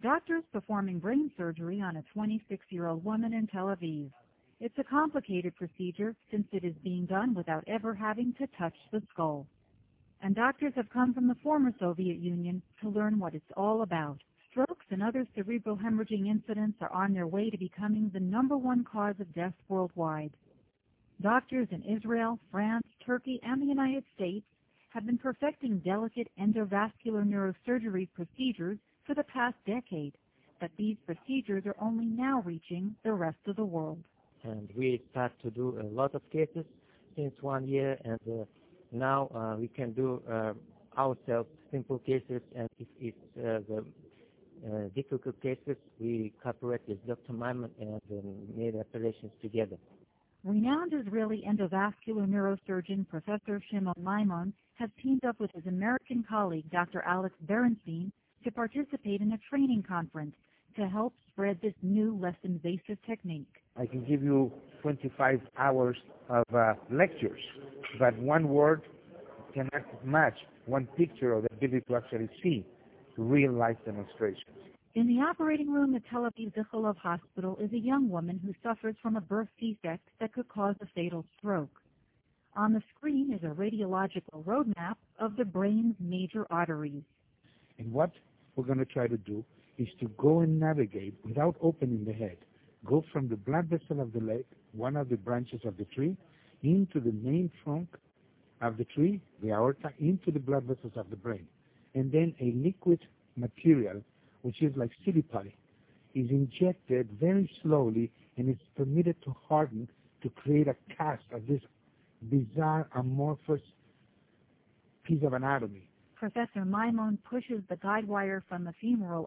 Doctors performing brain surgery on a 26-year-old woman in Tel Aviv. It's a complicated procedure since it is being done without ever having to touch the skull. And doctors have come from the former Soviet Union to learn what it's all about. Strokes and other cerebral hemorrhaging incidents are on their way to becoming the #1 cause of death worldwide. Doctors in Israel, France, Turkey, and the United States have been perfecting delicate endovascular neurosurgery procedures for the past decade, but these procedures are only now reaching the rest of the world. And we start to do a lot of cases since 1 year, and now we can do ourselves simple cases, and if it's the difficult cases, we cooperate with Dr. Maimon and made operations together. Renowned Israeli endovascular neurosurgeon Professor Shimon Maimon has teamed up with his American colleague Dr. Alex Berenstein to participate in a training conference to help spread this new, less invasive technique. I can give you 25 hours of lectures, but one word cannot match one picture of the ability to actually see real-life demonstrations. In the operating room at Tel Aviv Ichilov Hospital is a young woman who suffers from a birth defect that could cause a fatal stroke. On the screen is a radiological roadmap of the brain's major arteries. And what we're going to try to do is to go and navigate without opening the head. Go from the blood vessel of the leg, one of the branches of the tree, into the main trunk of the tree, the aorta, into the blood vessels of the brain. And then a liquid material, which is like silly putty, is injected very slowly and is permitted to harden to create a cast of this bizarre amorphous piece of anatomy. Professor Maimon pushes the guide wire from the femoral